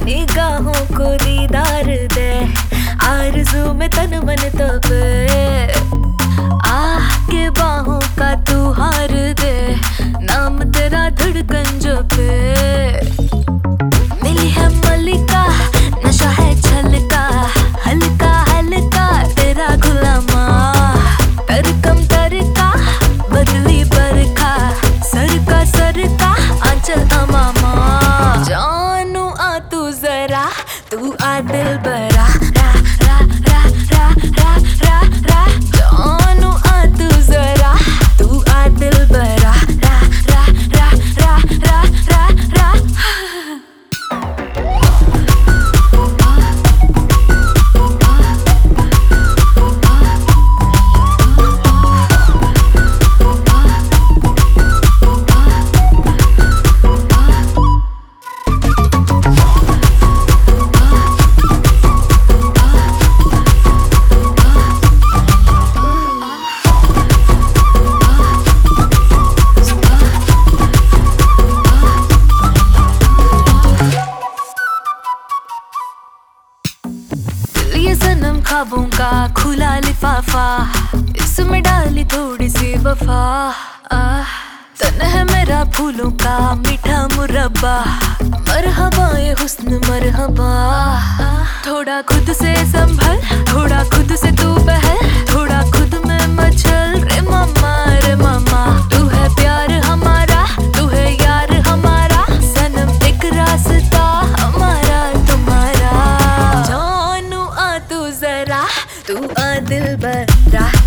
निगाहों को दीदार दे, आरज़ू में तन मन तपे, आह के बाहों का तू हार दे, नाम तेरा धड़कन जपे। मिली है मलिका, नशा है छलका, हल्का हल्का तेरा गुलामा, तरकम तरका बदली बरखा, सरका सरका आंचल अमामा। जानू आ तू जरा, तू आ दिल बरा, रा रा रा रा रा रा रा। जानू आ तू जरा, तू आ दिल बरा, रा रा रा रा रा रा रा। ये सनम ख्वाबों का खुला लिफाफा, इसमें डाली थोड़ी सी वफा। तन है मेरा फूलों का मीठा मुरब्बा, मरहबा ये हुस्न मरहबा। थोड़ा खुद से संभल, थोड़ा खुद से तू बहल, थोड़ा खुद में मचल रे मामा रे मामा। तू है प्यार हमारा, तू है यार हमारा, सनम एक रास्ता हमारा तुम्हारा। जानू आ तू जरा, तू आ दिल बरा।